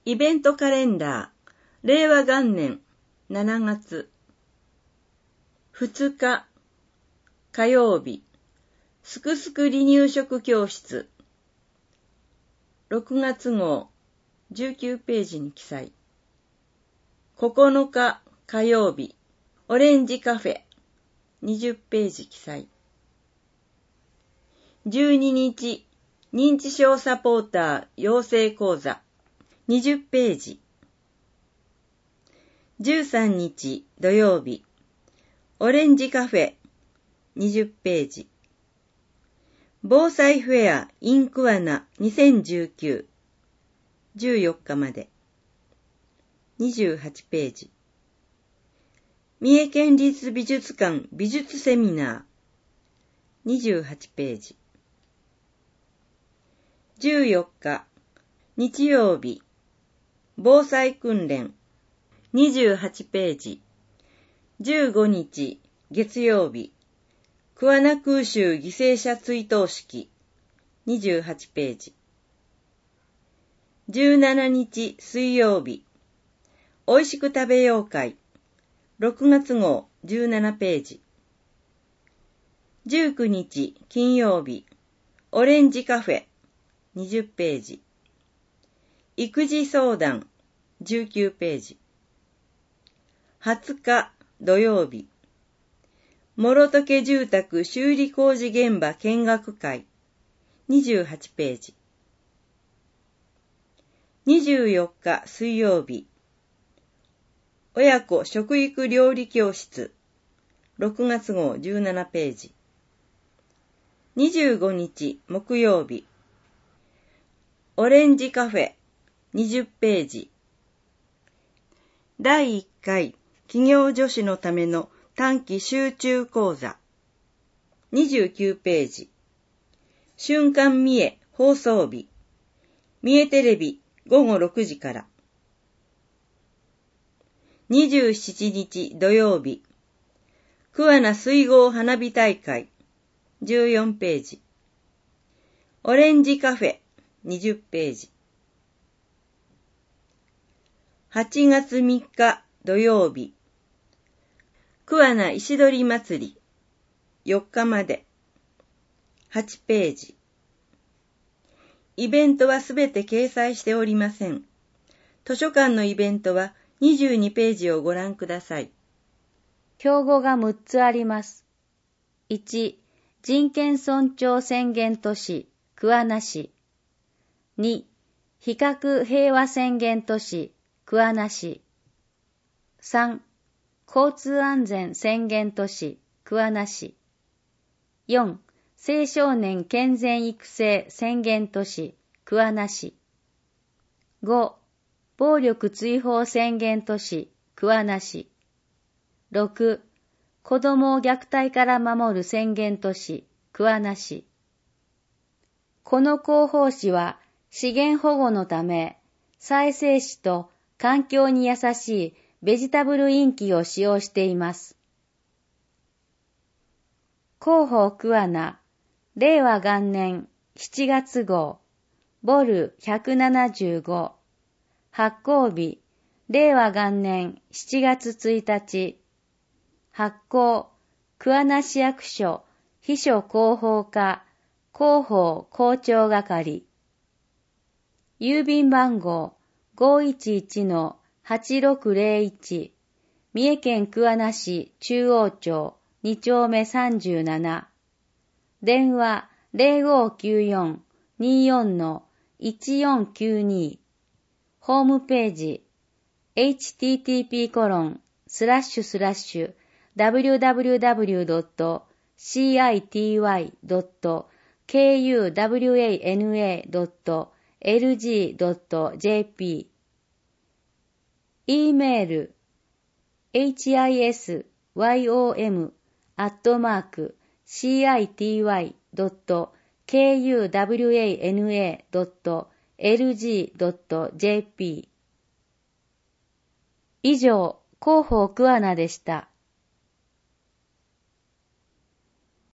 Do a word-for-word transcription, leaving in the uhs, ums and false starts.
イベントカレンダー、令和元年しちがつふつか火曜日、すくすく離乳食教室、ろくがつ号じゅうきゅうページに記載。ここのか火曜日、オレンジカフェ、にじゅうページ記載。じゅうににち、認知症サポーター養成講座、にじゅうページ。じゅうさんにち土曜日、オレンジカフェ、にじゅうページ。防災フェア in 桑名にせんじゅうきゅう、じゅうよっかまで、にじゅうはちページ。三重県立美術館美術セミナー、にじゅうはちページ。じゅうよっか日曜日、防災訓練、にじゅうはちページ。じゅうごにち月曜日、桑名空襲犠牲者追悼式、にじゅうはちページ。じゅうしちにち水曜日、おいしく食べよう会、ろくがつ号じゅうななページ。じゅうくにち金曜日、オレンジカフェ、にじゅうページ。育児相談、じゅうきゅうページ。はつか土曜日、諸時住宅修理工事現場見学会、にじゅうはちページ。にじゅうよっか水曜日、親子食育料理教室、ろくがつ号じゅうななページ。にじゅうごにち木曜日、オレンジカフェ、にじゅうページ。だいいっかい企業女子のための短期集中講座、にじゅうきゅうページ。瞬間三重放送日、三重テレビごごろくじから。にじゅうしちにち土曜日、桑名水郷花火大会、じゅうよんページ。オレンジカフェ、にじゅうページ。はちがつみっか土曜日、桑名石鳥祭り、よっかまで、はちページ。イベントはすべて掲載しておりません。図書館のイベントはにじゅうにページをご覧ください。 標語がむっつあります。いち、人権尊重宣言都市、桑名市。に、非核平和宣言都市、桑名市。さん、交通安全宣言都市、桑名市。よん、青少年健全育成宣言都市、桑名市。ご、暴力追放宣言都市、桑名市。ろく、子どもを虐待から守る宣言都市、桑名市。この広報誌は資源保護のため、再生紙と環境に優しいベジタブルインキを使用しています。広報桑名、令和元年しちがつ号、ボルひゃくななじゅうご、発行日、令和元年しちがつついたち、発行、桑名市役所、秘書広報課、広報広聴係。郵便番号 ごいちいちのはちろくぜろいち、三重県桑名市中央町にちょうめさんじゅうなな。電話 ゼロごきゅうよん にーよん のいちよんきゅうに。ホームページ エイチティーティーピーコロンスラッシュスラッシュダブリューダブリューダブリュードットシーアイティーワイドットケーユーダブリューエーエヌエードットエルジードットジェーピー。 E メール エイチアイエスワイオーエム アットマーク シーアイティーワイドットケーユーダブリューエーエヌエードットエルジードットジェーピー。以上、広報桑名でした。